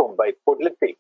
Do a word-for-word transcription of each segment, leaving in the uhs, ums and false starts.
welkom by Politiek.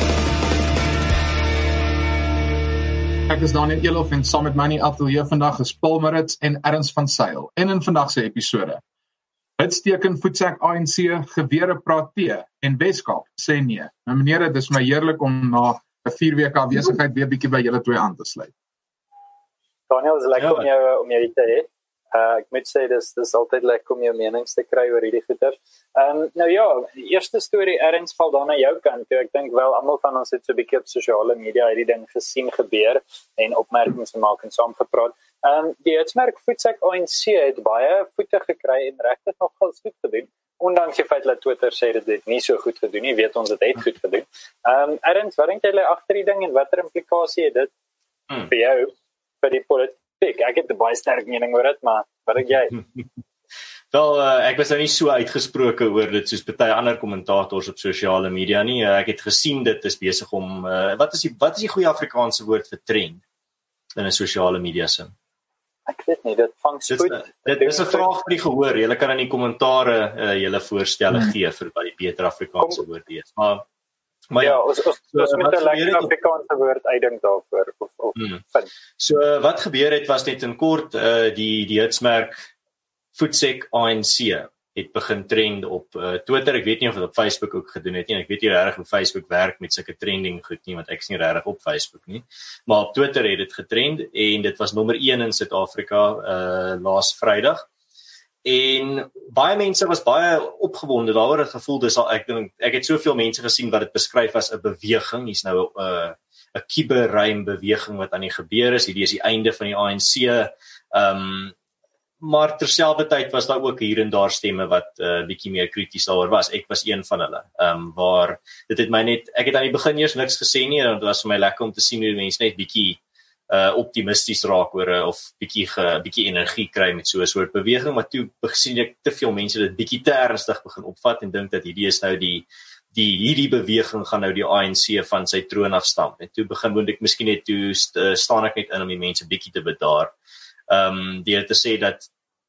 Ek is Daniel Elof en saam met my in die ateljee vandag is Paul Maritz en Ernst van Zyl. En in vandag se episode. Hits teken voetsek A N C, gewere praat P en Weskaap sê nee. Nou meneer, dit is my heerlik om na 'n vier weke afwesigheid weer bietjie by julle twee aan te sluit. Daniel, is lekker ja, om jou om jou hier te hê. Uh, ek moet sê, dis, dis altyd lekker om jou menings te kry oor hierdie goeie. Um, nou ja, die eerste storie Ernst val dan na jou kant toe. Ek dink wel, almal van ons het so 'n bietjie op sosiale media hierdie ding gesien gebeur en opmerkings gemaak en saam gepraat. Um, die hitsmerk voetsek A N C het baie voete gekry en regtig nogal goed gedoen. Ondanks die feit dat Twitter sê dit het nie so goed gedoen nie, weet ons dit het goed gedoen. Um, Ernst, wat dink jy lê agter die ding en watter implikasie het dit hmm. vir jou vir die politiek? Ek het 'n baie sterk mening oor dit, maar wat dink jy? Wel, uh, ek was nou nie so uitgesproke oor dit soos baie ander kommentators op sosiale media nie. Uh, ek het gesien dit is besig om uh, wat is die wat is die goeie Afrikaanse woord vir trend in 'n sosiale media sin? Ek weet nie, dit vang spoed. Dit, dit is 'n vraag vir die gehoor. Julle kan in die kommentare uh, julle voorstelle hmm. gee vir wat die beter Afrikaanse Kom. woord is. Maar Maar ja, ja, ons, ons, so, ons moet 'n lekker Afrikaanse woord uitdink daarvoor of of hmm. vind. So wat gebeur het was net in kort uh, die die hitsmerk voetsek A N C het begin trend op uh, Twitter. Ek weet nie of dit op Facebook ook gedoen het nie. Ek weet nie regtig hoe Facebook werk met sulke trending goed nie, want ek is nie regtig op Facebook nie. Maar op Twitter het dit getrend en dit was nommer een in Suid-Afrika uh, laas Vrydag. En baie mense was baie opgewonde daaroor, het gevoel dis al ek dink ek het soveel mense gesien wat dit beskryf as 'n beweging. Hier's nou 'n uh, 'n kiberruim beweging wat aan die gebeur is. Hierdie is die einde van die A N C. Ehm um, maar terselfdertyd was daar ook hier en daar stemme wat 'n uh, bietjie meer krities daaroor was. Ek was een van hulle. Ehm um, waar dit het my net ek het aan die begin eers niks gesê nie en dit was vir my lekker om te sien hoe mense net bietjie Uh, optimisties raak oor uh, of bietjie ge, bietjie energie kry met so 'n soort beweging, maar toe gesien ek te veel mense dit bietjie te ernstig begin opvat en dink dat hierdie is nou die die hierdie beweging gaan nou die A N C van sy troon afstamp. En toe begin moet ek miskien net toe st, uh, staan ek net in om die mense bietjie te bedaar. Ehm um, deur te sê dat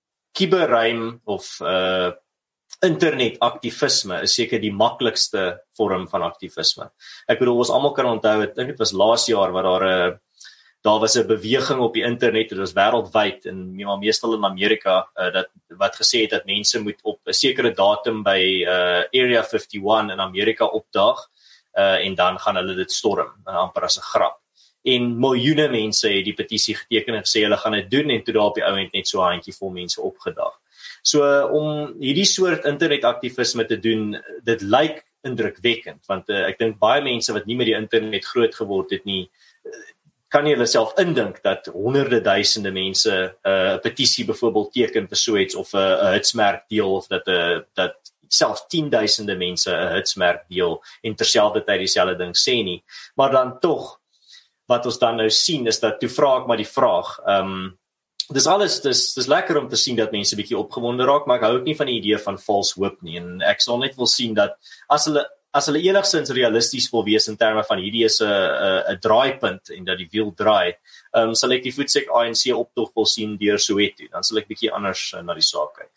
kiberruim of uh internetaktivisme is seker die maklikste vorm van aktivisme. Ek bedoel ons almal kan onthou, ek dink dit was laas jaar wat daar 'n uh, Daar was 'n beweging op die internet, dit was wêreldwyd en ja, meestal in Amerika, uh, dat wat gesê het dat mense moet op 'n sekere datum by uh, Area vyfenvyftig in Amerika opdaag uh, en dan gaan hulle dit storm, uh, amper as 'n grap. En miljoene mense het die petisie geteken en gesê hulle gaan dit doen en toe daar op die ouend net so 'n handjievol mense opgedaag. So uh, om hierdie soort internetaktivisme te doen, dit lyk indrukwekkend, want uh, ek dink baie mense wat nie met die internet groot geword het nie, uh, kan jy hulle self indink dat honderde duisende mense 'n uh, petisie byvoorbeeld teken vir so iets of 'n uh, hitsmerk deel of dat 'n uh, dat selfs tienduisende mense 'n uh, hitsmerk deel en terselfdertyd dieselfde ding sê nie. Maar dan tog wat ons dan nou sien is dat toe vra ek maar die vraag. Ehm um, dis alles dis dis lekker om te sien dat mense bietjie opgewonde raak, maar ek hou ook nie van die idee van false hoop nie en ek sal net wil sien dat as hulle As hulle enigstens realisties wil wees in terme van hierdie is 'n 'n 'n draaipunt en dat die wiel draai, um, sal ek die voetsek A N C optog wil sien deur Soweto, dan sal ek bietjie anders uh, na die saak kyk.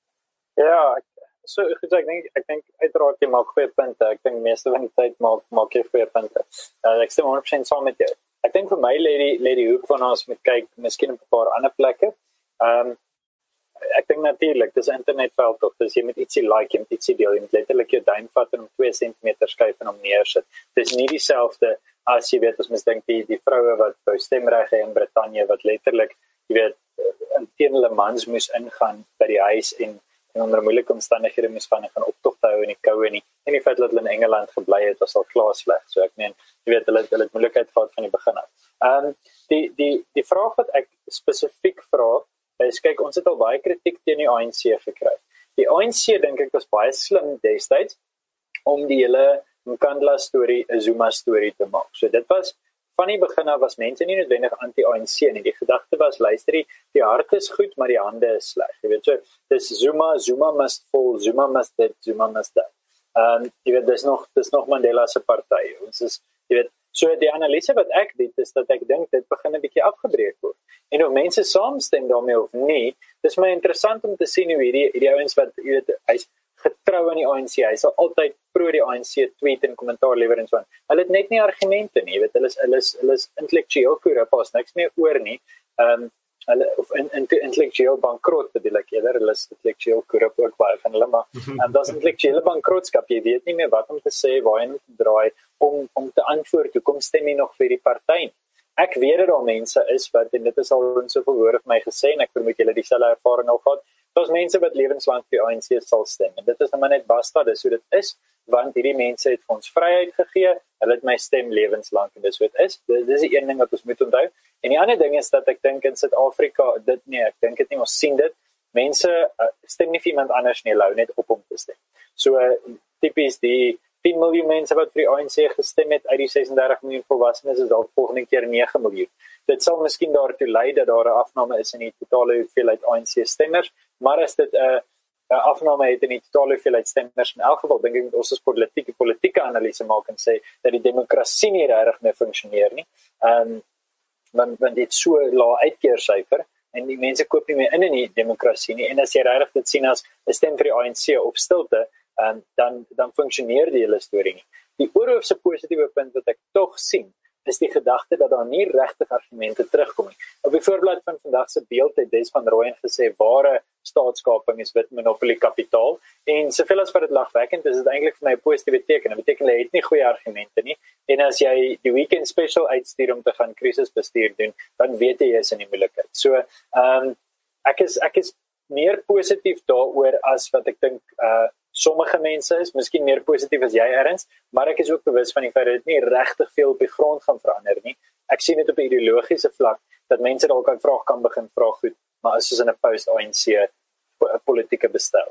Ja, so goed, ek dink ek dink uiteraard jy maak goeie punte. Ek dink meeste van die tyd maak maak jy goeie punte. Uh, ek stem honderd persent saam met jou. Ek dink vir my lê die lê die hoek van ons moet kyk, miskien op 'n paar ander plekke. Ehm um, Ek dink natuurlik, dis internetveld tog, dis jy moet ietsie like, jy moet ietsie deel, jy moet letterlik jou duim vat en om twee sentimeter skuif en om neersit. Dis nie dieselfde as jy weet, as mens dink die die vroue wat wou stemreg hê in Brittanje wat letterlik, jy weet, teen hulle mans moes ingaan by die huis en en onder moeilike omstandighede moes gaan en gaan optogte hou in die koue nie. En die feit dat hulle in Engeland gebly het was al klaar sleg. So ek meen, jy weet, hulle hulle het moeilikheid gehad van die begin af. Ehm um, die die die vraag wat ek spesifiek vra is, kyk, ons het al baie kritiek teen die A N C gekry. Die A N C, dink ek, was baie slim destyds om die hele Nkandla storie 'n Zuma storie te maak. So dit was, van die begin af was mense nie noodwendig anti-A N C nie. Die gedagte was, luister, die hart is goed, maar die hande is sleg. Jy weet, so, dis Zuma, Zuma must fall, Zuma must dit, Zuma must dat. Um, jy weet, dis nog, dis nog Mandela se party. Ons is, jy weet, so die analise wat ek dit is, dat ek dink, dit begin 'n bietjie afgebreek word. En of mense saamstem daarmee of nie, dis my interessant om te sien hoe hierdie, hierdie ouens wat, jy weet, hy's getrou aan die A N C, hy sal altyd pro die A N C tweet en kommentaar lewer en so aan. Hulle het net nie argumente nie, weet hulle is hulle is hulle is intellektueel korrup, daar's niks meer oor nie. Ehm um, hulle of in, in, intellektueel bankrot bedoel ek eerder, hulle is intellektueel korrup ook baie van hulle, maar um, daar's intellektuele bankrotskap, jy weet nie meer wat om te sê, waarheen om te draai, om om te antwoord, hoekom stem jy nog vir die party? Ek weet dat daar mense is wat, en dit is al in soveel woorde vir my gesê, en ek vermoed julle dieselfde ervaring al gehad, daar's mense wat lewenslang vir die A N C sal stem, en dit is nou maar net basta, dis hoe dit is, want hierdie mense het vir ons vryheid gegee, hulle het my stem lewenslang, en dis hoe dit is, dit is die een ding wat ons moet onthou, en die ander ding is dat ek dink in Suid-Afrika, dit nee, ek dink dit nie, ons sien dit, mense uh, stem nie vir iemand anders nie, hulle hou net op om te stem. So uh, typies die tien miljoen mense wat vir die A N C gestem het uit die ses en dertig miljoen volwassenes is dalk volgende keer nege miljoen. Dit sal miskien daartoe lei dat daar 'n afname is in die totale hoeveelheid A N C stemmers, maar as dit 'n uh, 'n afname het in die totale hoeveelheid stemmers in elk geval dink ek ons as politieke politieke analise maak en sê dat die demokrasie nie regtig meer funksioneer nie. Ehm um, want want dit so lae uitkeersyfer en die mense koop nie meer in in die demokrasie nie en as jy regtig dit sien as 'n stem vir die A N C op stilte, um, dan dan funksioneer die hele storie nie. Die oorhoofse positiewe punt wat ek tog sien is die gedagte dat daar nie regtig argumente terugkom nie. Op die voorblad van vandag se beeld het Des van Rooyen gesê ware staatskaping is wit monopolie kapitaal en soveel as wat dit lagwekkend is, is dit eintlik vir my 'n positiewe teken. Dit beteken hulle het nie goeie argumente nie en as jy die weekend special uitstuur om te gaan krisisbestuur doen, dan weet jy jy is in die moeilikheid. So, ehm um, ek is ek is meer positief daaroor as wat ek dink uh sommige mense is, miskien meer positief as jy erns, maar ek is ook bewus van die feit dat dit nie regtig veel op die grond gaan verander nie. Ek sien dit op 'n ideologiese vlak dat mense dalk aan vraag kan begin vra goed, maar is soos in 'n post-A N C politieke bestel.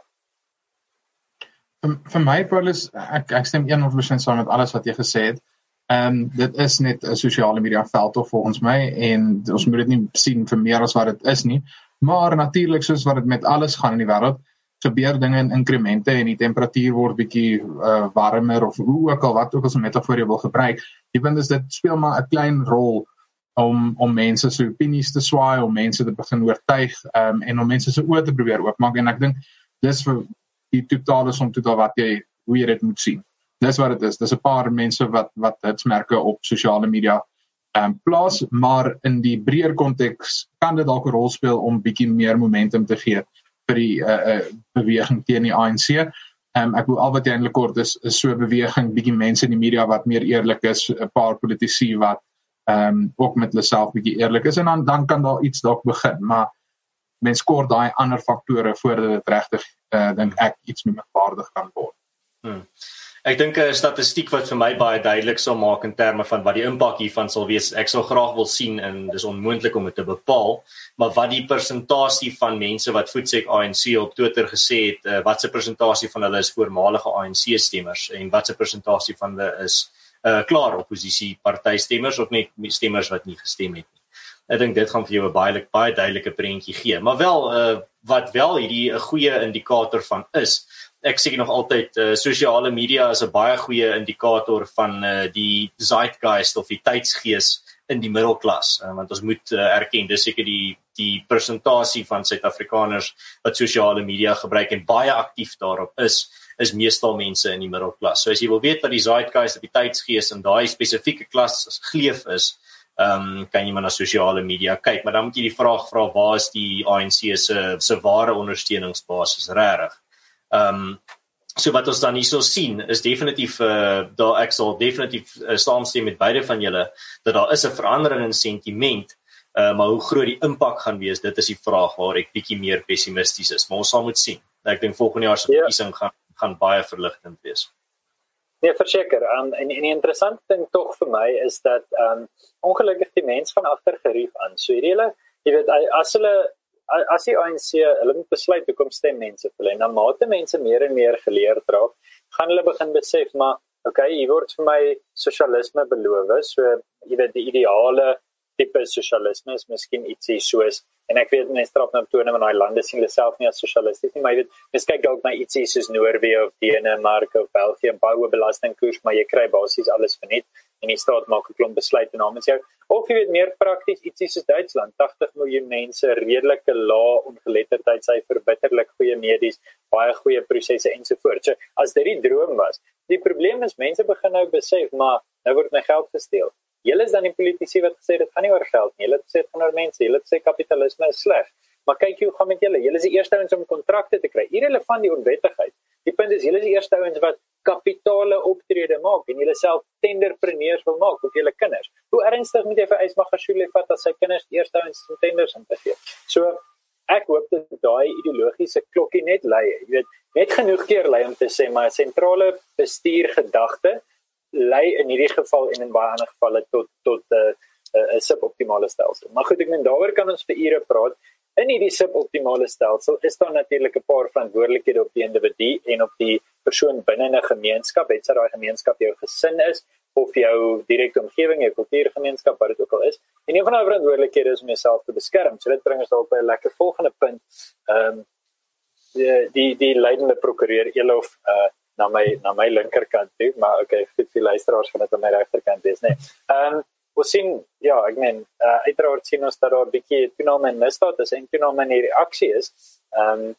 Vir, vir my, Paulus, ek, ek stem honderd persent saam met alles wat jy gesê het. Um, dit is net 'n sosiale media veldtog volgens my en ons moet dit nie sien vir meer as wat dit is nie, maar natuurlik soos wat dit met alles gaan in die wêreld, gebeur dinge in inkremente en die temperatuur word bietjie uh, warmer of hoe ook al wat ook as 'n metafoor jy wil gebruik. Die punt is dit speel maar 'n klein rol om om mense se opinies te swaai, om mense te begin oortuig um, en om mense se oë te probeer oopmaak en ek dink dis vir die totale som totaal wat jy hoe jy dit moet sien. Dis wat dit is. Dis 'n paar mense wat wat hitsmerke op sosiale media um, plaas, maar in die breër konteks kan dit dalk 'n rol speel om bietjie meer momentum te gee vir die uh, uh, beweging teen die A N C. Um, ek wil al wat jy eintlik kort is, is so 'n beweging, bietjie mense in die media wat meer eerlik is, 'n paar politici wat um, ook met hulle self bietjie eerlik is en dan dan kan daar iets dalk begin, maar mens kort daai ander faktore voordat dit regtig uh, dink ek iets meer waardig kan word. Hmm. Ek dink 'n statistiek wat vir my baie duidelik sal maak in terme van wat die impak hiervan sal wees. Ek sal graag wil sien en dis onmoontlik om dit te bepaal, maar wat die persentasie van mense wat voetsek A N C op Twitter gesê het, uh, wat se persentasie van hulle is voormalige A N C stemmers en wat se persentasie van hulle is uh, klaar opposisie party stemmers of net stemmers wat nie gestem het nie. Ek dink dit gaan vir jou 'n baie baie duidelike prentjie gee, maar wel uh, wat wel hierdie 'n goeie indikator van is. Ek sê nog altyd, uh, sosiale media is 'n baie goeie indikator van uh, die zeitgeist of die tydsgees in die middelklas, uh, want ons moet uh, erken, dis seker die die persentasie van Suid-Afrikaners wat sosiale media gebruik en baie aktief daarop is, is meestal mense in die middelklas. So as jy wil weet wat die zeitgeist of die tydsgees in daai spesifieke klas geleef is, um, kan jy maar na sosiale media kyk, maar dan moet jy die vraag vra, waar is die A N C se se ware ondersteuningsbasis regtig? Um, so wat ons dan hierso sien, is definitief, uh, daar ek sal definitief uh, saamstem met beide van julle, dat daar is 'n verandering in sentiment, uh, maar hoe groot die impak gaan wees, dit is die vraag waar ek bietjie meer pessimisties is, maar ons sal moet sien. Ek dink volgende jaar se verkiesing yeah. gaan, gaan baie verligtend wees. Nee, verseker, um, en, en die interessante ding tog vir my is dat, um, ongelukkig die mens van agter gerief aan, so hierdie hele, jy weet, as hulle as die A N C, hulle moet besluit hoekom stem mense vir hulle, en dan mate mense meer en meer geleerd raak, gaan hulle begin besef, maar, okay, hier word vir my sosialisme beloof, so, jy weet, die ideale tipe sosialisme is miskien ietsie soos En ek weet mense trap nou tone in daai lande sien hulle self nie as sosialisties nie, maar jy weet, mens kyk dalk na ietsie soos Noorwe of Denemarke of België, baie belastingkoers, maar jy kry basies alles vir net en die staat maak 'n klomp besluite namens jou. Of jy weet meer prakties ietsie soos Duitsland, agtig miljoen mense, redelike lae ongeletterdheidsyfer, bitterlik goeie medies, baie goeie prosesse ensovoorts. So as dit die droom was, die probleem is mense begin nou besef, maar nou word my geld gesteel. Julle is dan die politici wat gesê dit gaan nie oor geld nie. Julle het gesê dit gaan oor mense. Julle het gesê kapitalisme is sleg. Maar kyk hoe gaan met julle. Julle is die eerste ouens om kontrakte te kry. Irrelevant die onwettigheid. Die punt is julle is die eerste ouens wat kapitale optrede maak en julle self tenderpreneurs wil maak op julle kinders. Hoe ernstig moet jy vir Ysmagashule vat as sy kinders die eerste ouens om tenders in te gee? So ek hoop dat daai ideologiese klokkie net lui. Jy weet, net genoeg keer lui om te sê maar sentrale bestuur gedagte lei in hierdie geval en in baie ander gevalle tot tot 'n uh, uh, suboptimale stelsel. Maar goed, ek meen daaroor kan ons vir ure praat. In hierdie suboptimale stelsel is daar natuurlik 'n paar verantwoordelikhede op die individu en op die persoon binne 'n gemeenskap, het sy daai gemeenskap jou gesin is of jou direkte omgewing, jou kultuurgemeenskap, wat dit ook al is. En een van daai verantwoordelikhede is om jouself te beskerm. So dit bring ons dalk by 'n lekker volgende punt. Ehm um, die die die leidende prokureur Elof uh na my na my linkerkant toe, maar okay, vir die luisteraars gaan dit aan my regterkant wees, nee. Ehm um, ons sien ja, ek meen, uh, uiteraard sien ons dat daar 'n bietjie toename in misdaad is en toename in die reaksie is. Ehm um,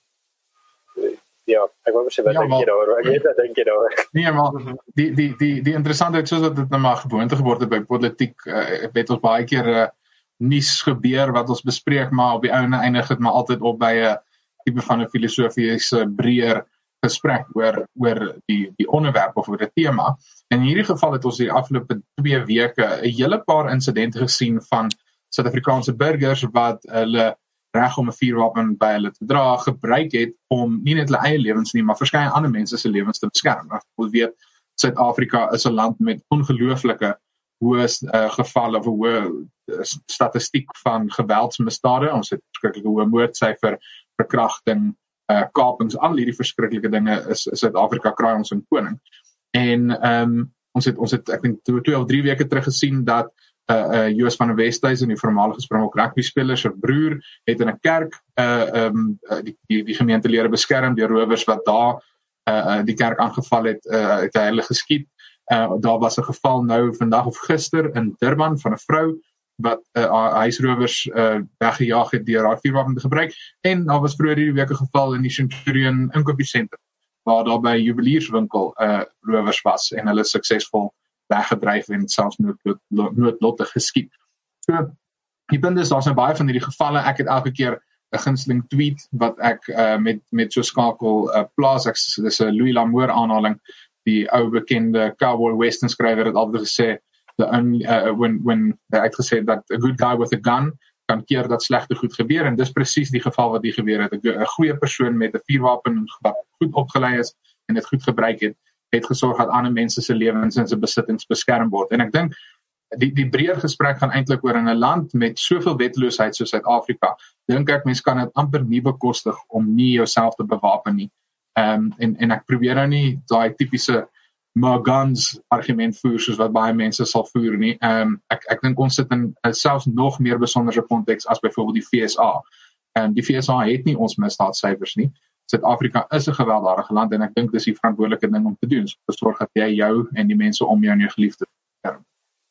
ja, ek wou sê wat dink jy daaroor? Ek weet wat dink jy daaroor? Nee, maar die die die die interessantheid soos dat dit nou maar gewoonte geword het by politiek, uh, weet ons baie keer 'n uh, nuus gebeur wat ons bespreek, maar op die einde eindig dit maar altyd op by 'n tipe van 'n filosofiese breër gesprek oor oor die die onderwerp of oor die tema. En in hierdie geval het ons die afgelope twee weke 'n hele paar insidente gesien van Suid-Afrikaanse burgers wat hulle reg om 'n vuurwapen by hulle te dra gebruik het om nie net hulle eie lewens nie, maar verskeie ander mense se lewens te beskerm. Ons weet Suid-Afrika is 'n land met ongelooflike hoë uh, gevalle of hoë uh, statistiek van geweldsmisdade. Ons het verskriklike hoë moordsyfer, verkrachting, uh, kapings, al hierdie verskriklike dinge is, is Suid-Afrika kraai ons in koning. En um, ons het ons het ek dink twee of drie weke terug gesien dat uh, uh Joos van der Westhuizen, die voormalige Springbok rugby speler se broer, het in 'n kerk uh um uh, die die, die gemeentelede beskerm deur rowers wat daar uh die kerk aangeval het, uh het hulle geskiet. Uh daar was 'n geval nou vandag of gister in Durban van 'n vrou wat uh, huisrowers uh, weggejaag het deur haar vuurwapen te gebruik, en daar was vroeër hierdie week 'n geval in die Centurion inkopiesentrum waar daar by 'n juwelierswinkel uh, rowers was en hulle suksesvol weggedryf en selfs noodlot, noodlottig geskiet. So, die punt is, daar's nou baie van hierdie gevalle. Ek het elke keer 'n gunsteling tweet wat ek uh, met met so skakel uh, plaas. Ek dis 'n Louis L'Amour aanhaling, die ou bekende cowboy western skrywer het altyd gesê the only uh, when when hy het gesê dat a good guy with a gun kan keer dat slegte goed gebeur, en dis presies die geval wat hier gebeur het. 'n goeie persoon met 'n vuurwapen wat goed opgelei is en dit goed gebruik het, het gesorg dat ander mense se lewens en se besittings beskerm word. En ek dink die die breër gesprek gaan eintlik oor in 'n land met soveel wetloosheid soos Suid-Afrika. Dink ek mense kan dit amper nie bekostig om nie jouself te bewapen nie. Ehm um, en en ek probeer nou nie daai tipiese more guns argument voer soos wat baie mense sal voer nie. Ehm um, ek ek dink ons sit in uh, selfs nog meer besondere konteks as byvoorbeeld die V S A. En um, die V S A het nie ons misdaadsyfers nie. Suid-Afrika is 'n gewelddadige land en ek dink dis die verantwoordelike ding om te doen. So sorg dat jy jou en die mense om jou en jou geliefdes beskerm.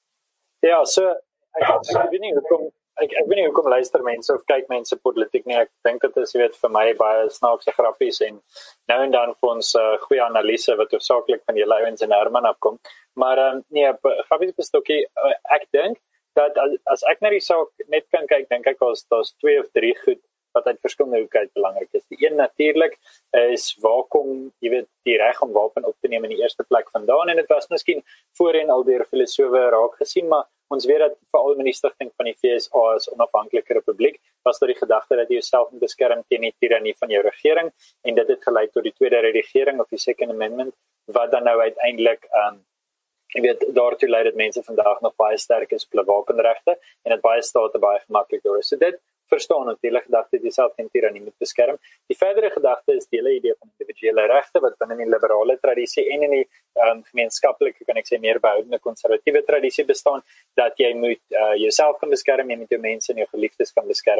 Ja, so ek, ek weet nie hoekom ek ek weet nie hoekom luister mense of kyk mense politiek nie. Ek dink dit is, jy weet, vir my baie snaakse grappies en nou en dan vir ons uh, goeie analise wat hoofsaaklik van die ouens en Herman afkom. Maar um, nee, grappies bestokkie, uh, ek dink dat as, as ek na die saak net kan kyk, dink ek daar's daar's twee of drie goed wat uit verskillende hoeke uit belangrik is. Die een natuurlik is waar kom, jy weet, die reg om wapen op te neem in die eerste plek vandaan, en dit was miskien voorheen al deur filosofe raak gesien, maar ons weet dat veral met die stigting van die V S A as onafhanklike republiek was daar die gedagte dat jy jouself moet beskerm teen die tirannie van jou regering, en dit het gelei tot die tweede redigering of die Second Amendment, wat dan nou uiteindelik um, jy weet, daartoe lei dat mense vandag nog baie sterk is op hulle wapenregte en dat baie state baie gemaklik daar is. So dit verstaan natuurlik gedagte dat jy self teen tirannie moet beskerm. Die verdere gedagte is die hele idee van individuele regte wat binne die liberale tradisie en in die um, gemeenskaplike, kan ek sê, meer behoudende konservatiewe tradisie bestaan, dat jy moet uh, jouself kan beskerm, jy moet jou mense en jou geliefdes kan beskerm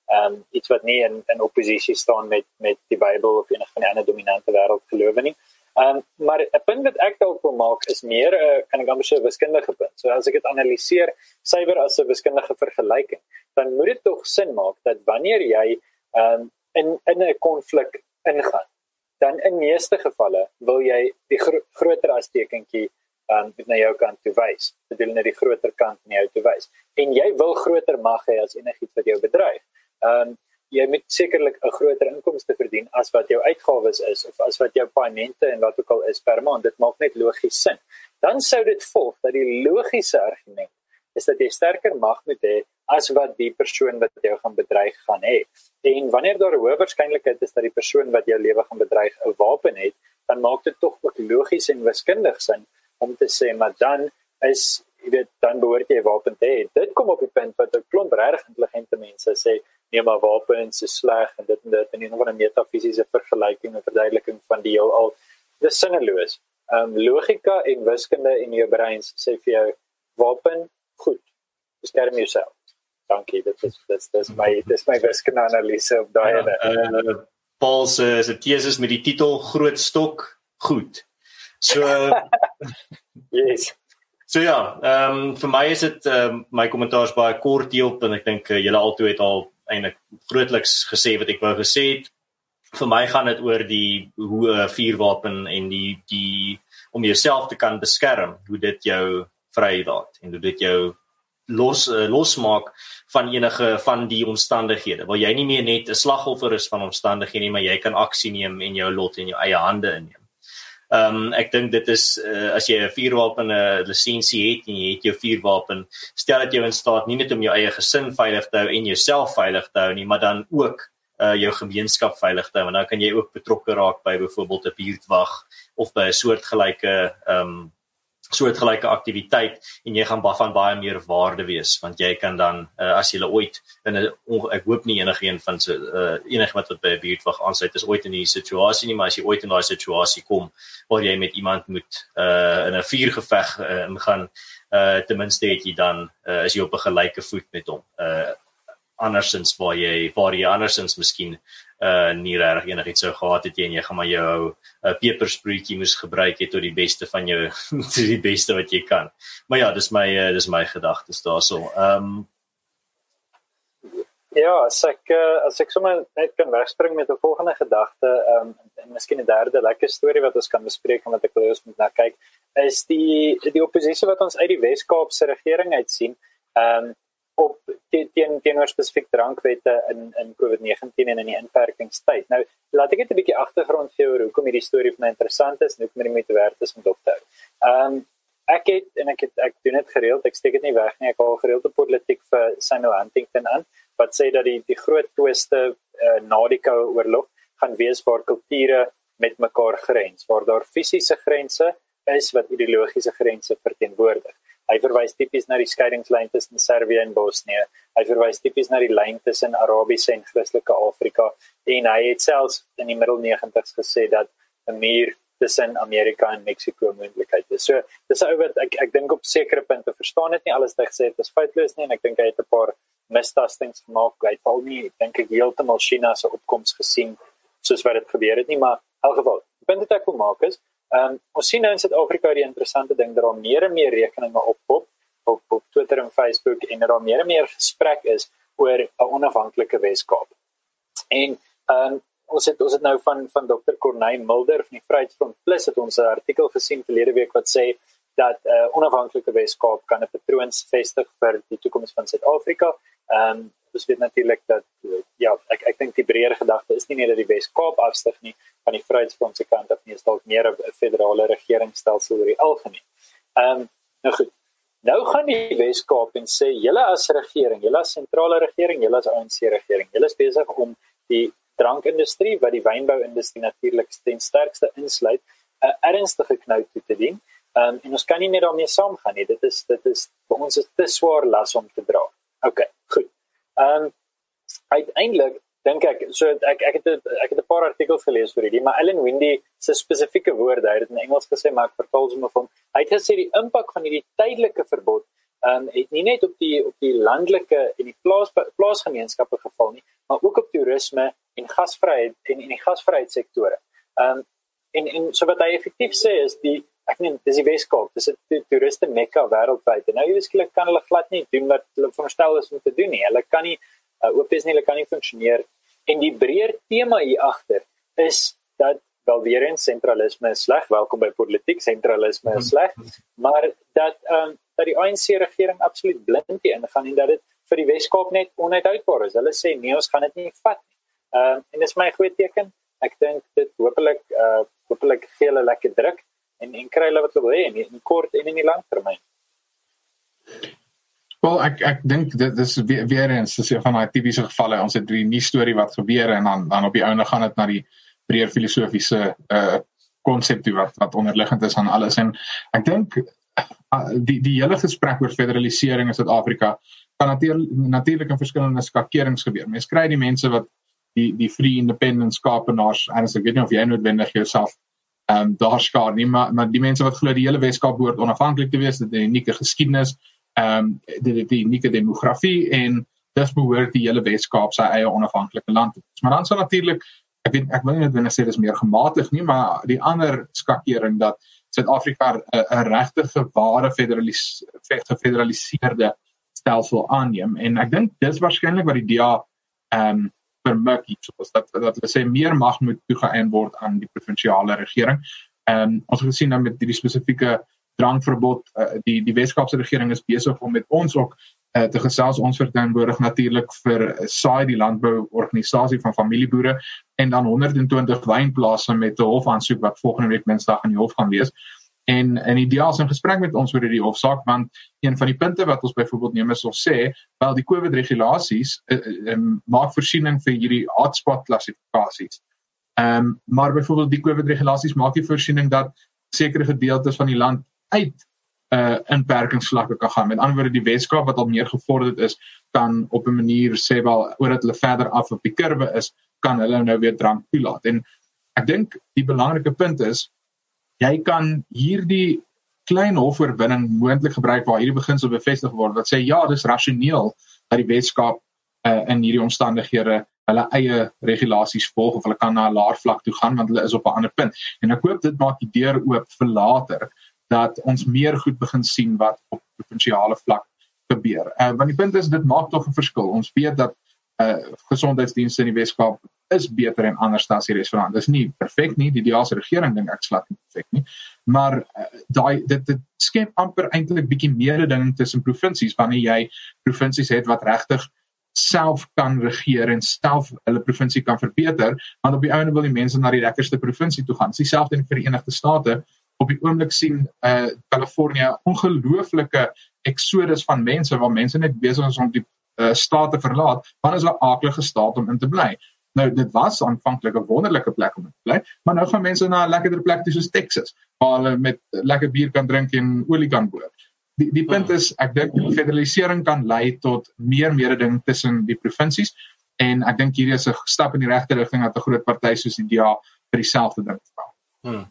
um, iets wat nie in, in oppositie staan met, met die Bybel of enige van die ander dominante wêreldgelowe nie. Um, maar 'n punt wat ek dalk wil maak is meer 'n uh, kan ek amper sê 'n wiskundige punt. So as ek dit analiseer suiwer as 'n wiskundige vergelyking, dan moet dit tog sin maak dat wanneer jy um, in in 'n konflik ingaan, dan in meeste gevalle wil jy die gro groter as tekentjie um, na jou kant toe wys. Bedoel na die groter kant na jou toe wys. En jy wil groter mag hê as enigiets wat jou bedreig. Um, jy moet sekerlik 'n groter inkomste verdien as wat jou uitgawes is, of as wat jou paaiemente en wat ook al is per maand. Dit maak net logies sin. Dan sou dit volg dat die logiese argument is dat jy sterker mag moet hê as wat die persoon wat jou gaan bedreig gaan hê. En wanneer daar 'n hoë waarskynlikheid is dat die persoon wat jou lewe gaan bedreig 'n wapen het, dan maak dit tog ook logies en wiskundig sin om te sê, maar dan is, jy weet, dan behoort jy 'n wapen te hê. Dit kom op die punt wat 'n klomp regtig intelligente mense sê, nee, maar wapens is sleg en dit en dit en een van 'n metafisiese vergelyking en verduideliking van die heelal. Dis sinneloos. Um, logika en wiskunde in jou brein sê vir jou, wapen, goed, beskerm jouself. Dankie, dit is dis dis my dis my wiskunde analise op daai ene. Ja, uh, Paul se se teses met die titel Groot Stok, goed. So yes. So ja, ehm um, vir my is dit um, my kommentaar is baie kort hierop en ek dink uh, julle altoe het al eintlik grootliks gesê wat ek wou gesê het. Vir my gaan dit oor die hoe 'n uh, vuurwapen en die die om jouself te kan beskerm, hoe dit jou vrylaat en hoe dit jou los uh, losmaak van enige van die omstandighede. Waar jy nie meer net 'n slagoffer is van omstandighede nie, maar jy kan aksie neem en jou lot in jou eie hande inneem. Um, ek dink dit is, uh, as jy 'n vuurwapen 'n uh, lisensie het en jy het jou vuurwapen, stel dit jou in staat nie net om jou eie gesin veilig te hou en jouself veilig te hou nie, maar dan ook uh, jou gemeenskap veilig te hou. En dan kan jy ook betrokke raak by byvoorbeeld 'n buurtwag of by 'n soortgelyke um, soortgelyke aktiwiteit en jy gaan van baie meer waarde wees, want jy kan dan, uh, as jy ooit, in 'n, ek hoop nie enige een van so, uh, enige wat wat by 'n buurtwag aansluit, is ooit in die situasie nie, maar as jy ooit in daai situasie kom, waar jy met iemand moet, uh, in 'n vuurgeveg uh, ingaan, uh, ten minste het jy dan, uh, is jy op 'n gelyke voet met hom, uh, andersins waar jy, waar jy andersins miskien, uh, nie regtig enigiets sou gehad het en jy gaan maar jou uh, pepersproetjie moes gebruik het tot die beste van jou, tot die beste wat jy kan. Maar ja, dis my, uh, dis my gedagtes daarso. Um, Ja, as ek, as ek sommer net kan wegspring met 'n volgende gedagte, um, en miskien 'n derde lekker storie wat ons kan bespreek en wat ek wil ons moet na kyk, is die die oppositie wat ons uit die Wes-Kaapse regering uit sien, um, op teen teenoor spesifiek drankwette in in COVID negentien en in die inperkingstyd. Nou, laat ek net 'n bietjie agtergrond gee oor hoekom hierdie storie vir my interessant is en hoekom dit moeite werd is om dop te hou. Um, ek het en ek het ek doen dit gereeld, ek steek dit nie weg nie, ek hou gereeld op politiek vir Samuel Huntington aan, wat sê dat die die groot twiste uh, na die Koue Oorlog gaan wees waar kulture met mekaar grens, waar daar fisiese grense is wat ideologiese grense verteenwoordig. Hy verwys tipies na die scheidingslyn tussen Servië en Bosnië. Hy verwys tipies na die lyn tussen Arabiese en Christelike Afrika en hy het selfs in die middel negentigs gesê dat 'n muur tussen Amerika en Mexico moontlikheid is. So dis ou wat ek ek dink op sekere punte verstaan dit nie alles wat hy gesê het is foutloos nie en ek dink hy het 'n paar mistastings gemaak. Hy het al nie dink ek heeltemal China se opkoms gesien soos wat dit gebeur het nie, maar in elk geval, die punt wat ek wil maak is Um, ons sien nou in Suid-Afrika die interessante ding dat daar meer en meer rekeninge oppop op, op Twitter en Facebook en dat daar meer en meer gesprek is oor 'n onafhanklike Wes-Kaap. En um, ons het ons het nou van van dokter Corneille Mulder van die Vryheidsfront Plus het ons 'n artikel gesien verlede week wat sê dat 'n uh, onafhanklike Wes-Kaap kan 'n patroon vestig vir die toekoms van Suid-Afrika. Um, ons weet natuurlik dat ja, ek ek dink die breër gedagte is nie net dat die Wes-Kaap afstyg nie van die Vryheidsfront se kant af nie, is dalk meer 'n federale regeringsstelsel oor die algemeen. Ehm um, nou goed. Nou gaan die Wes-Kaap en sê julle as regering, julle as sentrale regering, julle as A N C regering, julle is besig om die drankindustrie wat die wynbouindustrie natuurlik ten sterkste insluit, 'n ernstige knou toe te dien. Um, en ons kan nie net daarmee saamgaan nie. Dit is dit is vir ons is te swaar las om te dra. Okay, goed. Ehm um, uiteindelik dink ek so ek ek het ek het 'n paar artikels gelees oor hierdie, maar Alan Winde se spesifieke woorde, hy het dit in Engels gesê, maar ek vertaal sommer van. Hy het gesê die impak van hierdie tydelike verbod ehm um, het nie net op die op die landelike en die plaas plaasgemeenskappe geval nie, maar ook op toerisme en gasvryheid en en die gasvryheidssektore. Ehm um, en en so wat hy effektief sê is die ek neem dis die Weskaap, dis 'n toeriste mekka wêreldwyd. En nou skielik kan hulle glad nie doen wat hulle veronderstel is om te doen nie. Hulle kan nie uh, oop is nie, hulle kan nie funksioneer. En die breër tema hier agter is dat wel weer eens sentralisme is sleg, welkom by politiek, sentralisme is sleg, maar dat ehm um, dat die A N C regering absoluut blind hierin gaan en dat dit vir die Weskaap net onuithoudbaar is. Hulle sê nee, ons gaan dit nie vat nie. Ehm um, en dis my goeie teken. Ek dink dit hopelik uh hopelik gee hulle lekker druk en en kry hulle wat hulle wil hê in die kort en in die lang termyn. Wel, ek ek dink dit is weer, weer eens dis een van daai tipiese gevalle. Ons het die nuus storie wat gebeur en dan dan op die ouene gaan dit na die breër filosofiese uh konsep wat wat onderliggend is aan alles. En ek dink uh, die die hele gesprek oor federalisering in Suid-Afrika kan natuurlik natuurlik in verskillende skakerings gebeur. Mens kry die mense wat die die free independence Kaapenaars, en ek weet nie of jy noodwendig jouself ehm um, daar skaar nie, maar maar die mense wat glo die hele Weskaap behoort onafhanklik te wees, dit 'n unieke geskiedenis, ehm um, die die unieke demografie en dis behoort die hele Weskaap sy eie onafhanklike land te wees. Maar dan sou natuurlik ek weet ek wil nie noodwendig sê dis meer gematig nie, maar die ander skakering dat Suid-Afrika 'n 'n regte ware federalis gefederaliseerde stelsel aanneem en ek dink dis waarskynlik wat die D A ehm um, vermik iets soos dat dat hulle sê meer mag moet toegeëien word aan die provinsiale regering. Ehm um, ons het gesien dan met die spesifieke drankverbod, uh, die die Weskaapse regering is besig om met ons ook uh, te gesels, ons verteenwoordig natuurlik vir uh, S A I, die landbouorganisasie van familieboere en dan honderd en twintig wynplase met 'n hofaansoek wat volgende week Dinsdag aan die hof gaan wees. En in die D A is in gesprek met ons oor die hofsaak, want een van die punte wat ons byvoorbeeld neem is ons sê, wel die COVID-regulasies uh, uh, maak voorsiening vir hierdie hotspot klassifikasies. Um, maar byvoorbeeld die COVID-regulasies maak die voorsiening dat sekere gedeeltes van die land uit uh, inperkingsvlakke kan gaan. Met ander woorde, die Weskaap wat al meer gevorderd is, kan op 'n manier sê wel, oordat hulle verder af op die kurwe is, kan hulle nou weer drank toelaat. En ek dink die belangrike punt is, jy kan hierdie klein hofoorwinning moontlik gebruik waar hierdie beginsel bevestig word, wat sê ja, dis rasioneel dat die Weskaap uh, in hierdie omstandighede hulle eie regulasies volg of hulle kan na 'n laer vlak toe gaan want hulle is op 'n ander punt. En ek hoop dit maak die deur oop vir later dat ons meer goed begin sien wat op provinsiale vlak gebeur. Uh, want die punt is dit maak tog 'n verskil. Ons weet dat uh, gesondheidsdienste in die Weskaap is beter en anders as die res van die land. Dis nie perfek nie, die D A se regering dink ek slat nie perfek nie, maar uh, daai dit, dit skep amper eintlik bietjie mededinging tussen provinsies wanneer jy provinsies het wat regtig self kan regeer en self hulle provinsie kan verbeter, want op die einde wil die mense na die lekkerste provinsie toe gaan. Dis dieselfde in die Verenigde State. Op die oomblik sien uh, California ongelooflike exodus van mense, waar mense net besig is om die uh, staat te verlaat, want is 'n aaklige staat om in te bly. Nou, dit was aanvanklik 'n wonderlike plek om in te bly, maar nou gaan mense na 'n lekkerder plek toe soos Texas, waar hulle met lekker bier kan drink en olie kan boor. Die, die punt is, ek dink federalisering kan lei tot meer mededinging tussen die provinsies, en ek dink hierdie is 'n stap in die regte rigting dat 'n groot party soos die D A vir dieselfde ding vra. Hmm.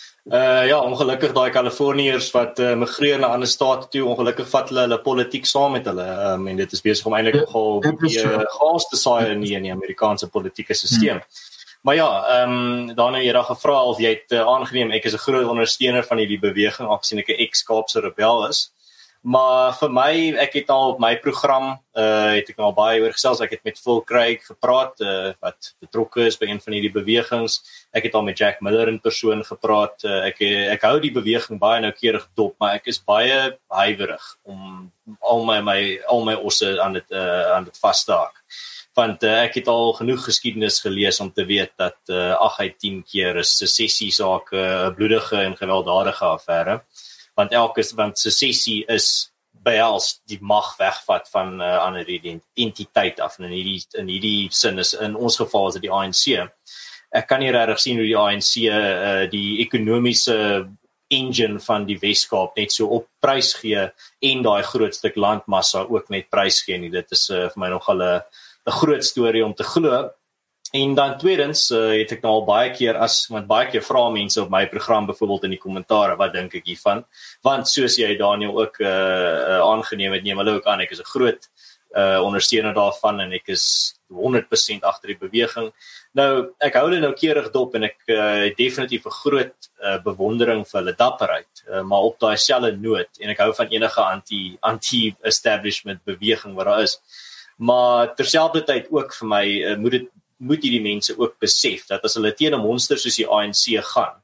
Uh, ja, ongelukkig daai Kaliforniërs wat uh, migreer na ander state toe, ongelukkig vat hulle hulle politiek saam met hulle, um, en dit is besig om eintlik nogal die uh, chaos te saai in die, in die Amerikaanse politieke stelsel. Hmm. Maar ja, ehm um, daarna jy daar gevra of jy het uh, aangeneem ek is 'n groot ondersteuner van hierdie beweging, aangesien ek 'n ex-Kaapse rebel is. Maar vir my, ek het al op my program, uh, het ek al baie oor gesels, ek het met Phil Craig gepraat, uh, wat betrokke is by een van hierdie bewegings, ek het al met Jack Miller in persoon gepraat, uh, ek, ek hou die beweging baie noukeurig dop, maar ek is baie huiwerig om al my, my, al my osse aan dit, uh, aan dit vast te haak. Want uh, ek het al genoeg geskiedenis gelees om te weet dat uh, agt uit tien keer is sessiesaak 'n uh, bloedige en gewelddadige affære. Want elke want sessie is behels die mag wegvat van 'n uh, ander identiteit af. En in hierdie in hierdie sin is in ons geval is dit die A N C. Ek kan nie regtig sien hoe die A N C uh, die ekonomiese engine van die Weskaap net so op prys gee en daai groot stuk landmassa ook net prys gee nie. Dit is uh, vir my nogal 'n 'n groot storie om te glo. En dan tweedens, uh, het ek nou al baie keer, as, want baie keer vra mense op my program, byvoorbeeld in die kommentare, wat dink ek hiervan? Want soos jy, Daniel, ook uh, uh, aangeneem het, neem hulle ook aan, ek is 'n groot uh, ondersteuner daarvan en ek is honderd persent agter die beweging. Nou, ek hou hulle noukeurig dop en ek uh, definitief 'n groot uh, bewondering vir hulle dapperheid, uh, maar op daai selfde noot en ek hou van enige anti anti-establishment beweging wat daar is. Maar terselfdertyd ook vir my uh, moet dit moet hierdie mense ook besef dat as hulle teen 'n monster soos die A N C gaan,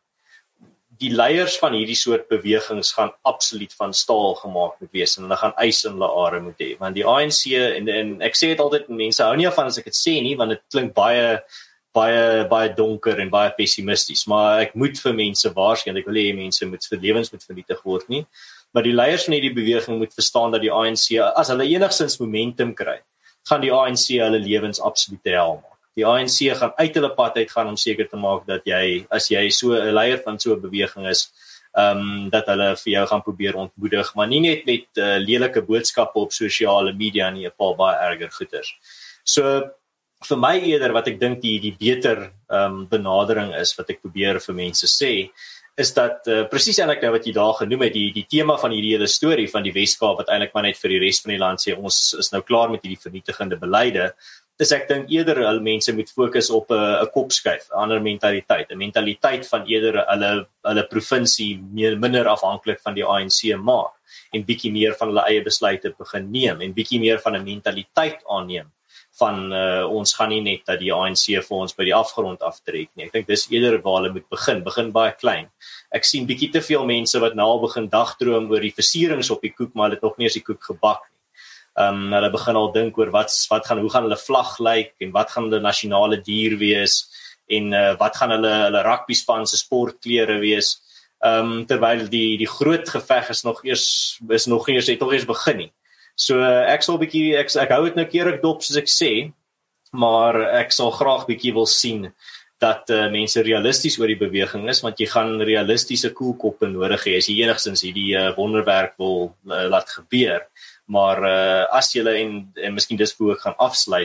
die leiers van hierdie soort bewegings gaan absoluut van staal gemaak moet wees en hulle gaan ys in hulle are moet hê. Want die A N C en, en ek sê dit altyd, mense hou nie af van as ek dit sê nie, want dit klink baie baie baie donker en baie pessimisties, maar ek moet vir mense waarsku, ek wil hê mense moet vir lewens moet vernietig word nie. Maar die leiers van hierdie beweging moet verstaan dat die A N C, as hulle enigstens momentum kry, gaan die A N C hulle lewens absoluut te hel maak. Die A N C gaan uit hulle pad uit gaan om seker te maak dat jy, as jy so 'n leier van so 'n beweging is, um, dat hulle vir jou gaan probeer ontmoedig, maar nie net met uh, lelike boodskappe op sosiale media nie, 'n paar baie erger goeters. So vir my eerder wat ek dink die die beter um, benadering is wat ek probeer vir mense sê, is dat uh, presies eintlik nou wat jy daar genoem het, die die tema van hierdie hele storie van die Weskaap wat eintlik maar net vir die res van die land sê ons is nou klaar met hierdie vernietigende beleide. Dis ek dink eerder hulle mense moet fokus op 'n 'n kopskuif, 'n ander mentaliteit, 'n mentaliteit van eerder hulle hulle provinsie meer minder afhanklik van die A N C maak en bietjie meer van hulle eie besluite begin neem en bietjie meer van 'n mentaliteit aanneem van uh, ons gaan nie net dat die A N C vir ons by die afgrond aftrek nie. Ek dink dis eerder waar hulle moet begin, begin baie klein. Ek sien bietjie te veel mense wat nou al begin dagdroom oor die versierings op die koek, maar hulle het nog nie eens die koek gebak nie. Um, hulle begin al dink oor wat, wat gaan, hoe gaan hulle vlag lyk en wat gaan hulle nasionale dier wees en uh, wat gaan hulle, hulle rugby span se sportklere wees, um, terwyl die, die groot geveg is nog eers, is nog eers, het nog eers begin nie. So uh, ek sal bietjie, ek, ek hou dit nou keurig dop soos ek sê, maar ek sal graag bietjie wil sien dat uh, mense realisties oor die beweging is, want jy gaan realistiese koelkoppe nodig hê as jy enigstens hierdie uh, wonderwerk wil uh, laat gebeur. Maar uh, as julle en, en miskien dis hoe ek gaan afsluit,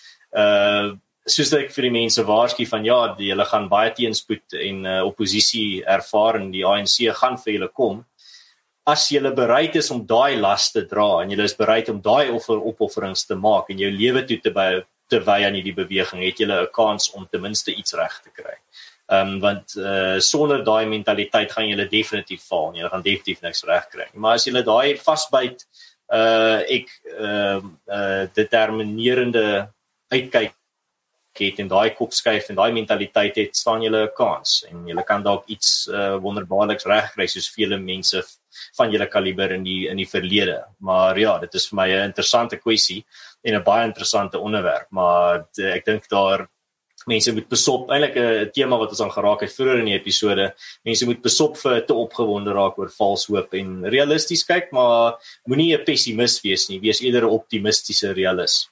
uh, soos ek vir die mense waarsku van ja, die, julle gaan baie teenspoed en uh, oppositie ervaar en die A N C gaan vir julle kom, as julle bereid is om daai las te dra en julle is bereid om daai offer opofferings te maak en jou lewe toe te by te wy aan hierdie beweging, het julle 'n kans om ten minste iets reg te kry. Um, want uh, sonder daai mentaliteit gaan julle definitief val en julle gaan definitief niks reg kry. Maar as julle daai vasbyt, uh, ek uh, uh, determinerende uitkyk het en daai kopskuif en daai mentaliteit het, staan julle 'n kans en julle kan dalk iets uh, wonderbaarliks regkry soos vele mense van julle kaliber in die in die verlede. Maar ja, dit is vir my 'n interessante kwessie en 'n baie interessante onderwerp, maar de, ek dink daar mense moet besop, eintlik 'n tema wat ons aan geraak het vroeër in die episode, mense moet besop vir te opgewonde raak oor vals hoop en realisties kyk, maar moenie 'n pessimis wees nie, wees eerder 'n optimistiese realist.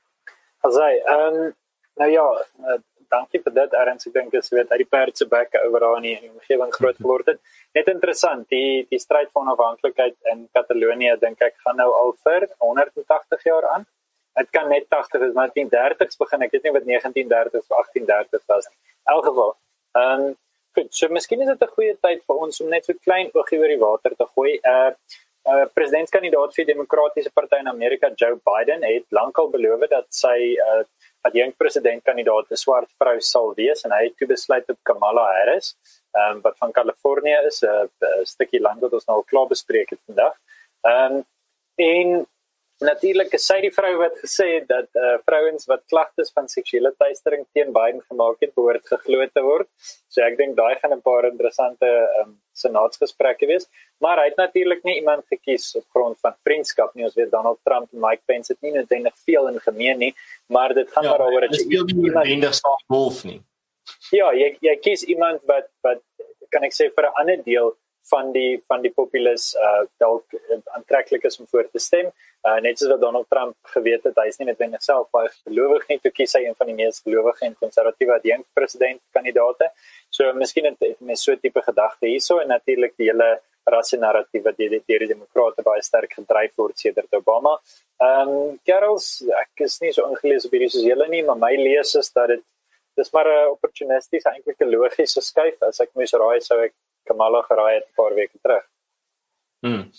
Asai, ehm um, nou ja, uh, dankie vir dit, Ernst. Ek dink dis weet uit die perd se bek oor daar in die, in die omgewing groot geword het. Net interessant, die die stryd vir onafhanklikheid in Katalonië dink ek gaan nou al vir honderd en tagtig jaar aan. Dit kan net tagtig is, maar negentien dertigs begin, ek weet nie wat negentien dertig of agttien dertig was nie. In elk geval, ehm um, goed, so miskien is dit 'n goeie tyd vir ons om net so klein oogie oor die water te gooi. Uh Uh, presidentskandidaat vir die Demokratiese Party in Amerika, Joe Biden, het lankal beloof dat sy uh, adjunkt presidentkandidaat 'n swart vrou sal wees en hy het toe besluit op Kamala Harris, um, wat van Kalifornië is, 'n uh, uh, stukkie land wat ons nou al klaar bespreek het vandag. Um, en natuurlik is sy die vrou wat gesê het dat uh, vrouens wat klagtes van seksuele teistering teen Biden gemaak het, behoort geglo te word. So ek dink daai gaan 'n paar interessante um, senaatsgesprekke wees. Maar hy het natuurlik nie iemand gekies op grond van vriendskap nie. Ons weet Donald Trump en Mike Pence het nie noodwendig veel in gemeen nie, maar dit gaan ja, maar daaroor dat jy iemand saam golf nie. Ja, jy jy kies iemand wat wat kan ek sê vir 'n ander deel van die van die populis uh dalk aantreklik is om voor te stem. Uh, net soos wat Donald Trump geweet het, hy is nie noodwendig self baie gelowig nie, toe kies hy een van die mees gelowige en konservatiewe adjunkt presidentkandidaate. So miskien het, het mens so 'n tipe gedagte hierso en natuurlik die hele rassenarratief wat deur die, die demokrate baie sterk gedryf word sedert Obama. Ehm um, Carols, ek is nie so ingelees op hierdie soos julle nie, maar my lees is dat dit dis maar 'n opportunisties, eintlik 'n logiese skuif. As ek moes raai, sou ek Kamala geraai het 'n paar weke terug. Hmm.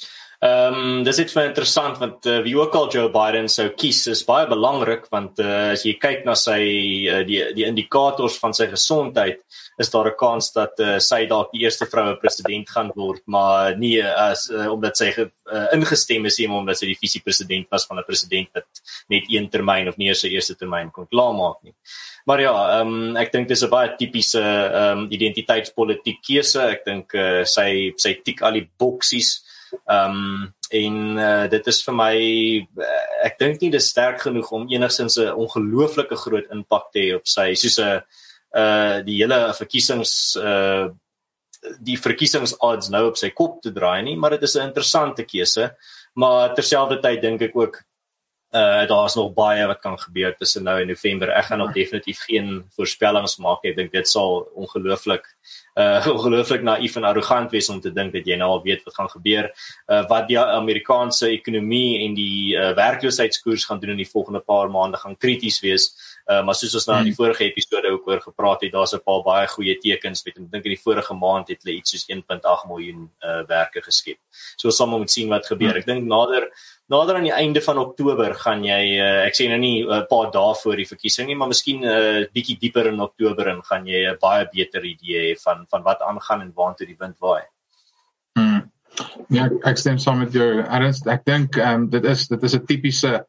Ehm um, dis iets vir interessant want uh, wie ook al Joe Biden sou kies is baie belangrik want uh, as jy kyk na sy uh, die die indikators van sy gesondheid is daar 'n kans dat uh, sy dalk die eerste vroue president gaan word, maar nie as uh, omdat sy uh, ingestem is nie, omdat sy die visiepresident was van 'n president wat net een termyn of nie eens sy eerste termyn kon klaarmaak nie. Maar ja, um, ek dink dis 'n baie tipiese um, identiteitspolitiek keuse. Ek dink uh, sy sy tik al die boksies. Um, en uh, dit is vir my, uh, ek dink nie dis sterk genoeg om enigstens 'n ongelooflike groot impak te hê op sy, soos 'n uh, die hele verkiesings uh, die verkiesingsodds nou op sy kop te draai nie, maar dit is 'n interessante keuse, maar terselfdertyd dink ek ook Uh, daar is nog baie wat kan gebeur tussen nou en November. Ek gaan nog definitief geen voorspellings maak. Ek dink dit sal ongelooflik uh, ongelooflik naïef en arrogant wees om te dink dat jy nou al weet wat gaan gebeur. Uh, wat die Amerikaanse ekonomie en die uh, werkloosheidskoers gaan doen in die volgende paar maande gaan krities wees. Uh, maar soos ons nou in die vorige episode ook oor gepraat het, daar's 'n paar baie goeie tekens. Ek dink in die vorige maand het hulle iets soos een komma agt miljoen uh, werke geskep. So ons sal moet sien wat gebeur. Ek dink nader Nader aan die einde van Oktober gaan jy, uh, ek sê nou nie 'n uh, paar dae voor die verkiesing nie, maar miskien 'n uh, bietjie dieper in Oktober en gaan jy 'n uh, baie beter idee hê van van wat aangaan en waartoe die wind waai. Hmm. Ja, ek stem saam met jou. Ernst, ek dink um, dit is dit is 'n tipiese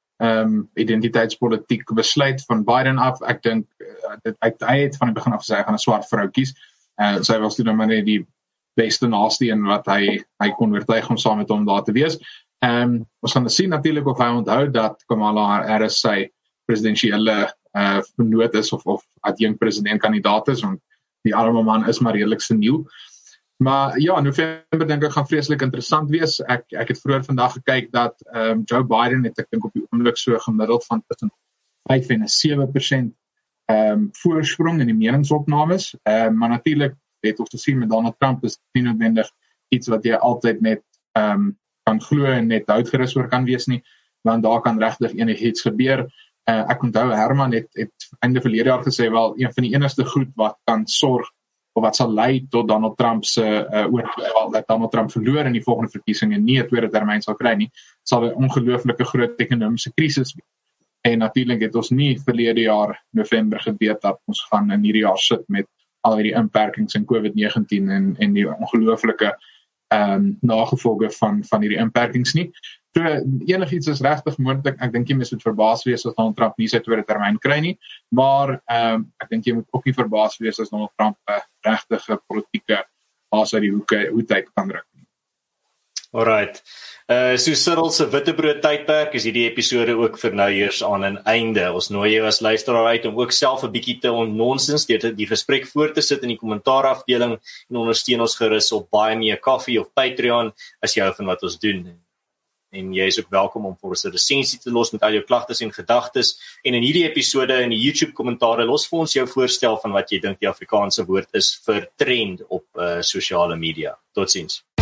um, identiteitspolitiek besluit van Biden af. Ek dink uh, dit hy, hy het van die begin af gesê hy gaan 'n swart vrou kies. Uh, sy was toe nou maar net die beste naaste en wat hy hy kon oortuig om saam met hom daar te wees. Um, ons gaan sien natuurlik of hy onthou dat Kamala Harris sy presidensiële uh, vernoot is of, of adjunkt presidentkandidaat is, want die arme man is maar redelik seniel. Maar ja, November dink ek gaan vreeslik interessant wees. Ek ek het vroeër vandag gekyk dat um, Joe Biden het ek dink op die oomblik so gemiddeld van tussen vyf en sewe persent um, voorsprong in die meningsopnames. Um, maar natuurlik het ons gesien met Donald Trump is nie noodwendig iets wat jy altyd net um, kan glo en net uitgerus oor kan wees nie, want daar kan regtig enigiets gebeur. Uh, ek onthou Herman het, het einde verlede jaar gesê, wel, een van die enigste goed wat kan sorg, of wat sal lei tot Donald Trump se uh, oor, wel, dat Donald Trump verloor in die volgende verkiesing en nie 'n tweede termyn sal kry nie, sal 'n ongelooflike groot ekonomiese krisis wees. En natuurlik het ons nie verlede jaar November geweet dat ons gaan in hierdie jaar sit met al hierdie inperkings in COVID negentien en, en die ongelooflike Um, nagevolge van, van hierdie inperkings nie. So, enigiets is regtig moontlik. Ek dink jy mens moet verbaas wees as Donald Trump nie sy tweede termyn kry nie, maar um, ek dink jy moet ook nie verbaas wees as Donald Trump 'n regtige politieke haas uit die hoeke hoed uit kan ruk nie. Alright. Uh, so Cyril se Witbrood tydperk is hierdie episode ook vir nou eers aan 'n einde. Ons nooi jou as luisteraar uit om ook self 'n bietjie te onnonsens deur die gesprek voort te sit in die kommentaarafdeling en ondersteun ons gerus op Buy Me a Coffee of Patreon as jy hou van wat ons doen. En jy is ook welkom om vir ons 'n resensie te los met al jou klagtes en gedagtes. En in hierdie episode in die YouTube kommentaare los vir ons jou voorstel van wat jy dink die Afrikaanse woord is vir trend op uh, sosiale media. Totsiens.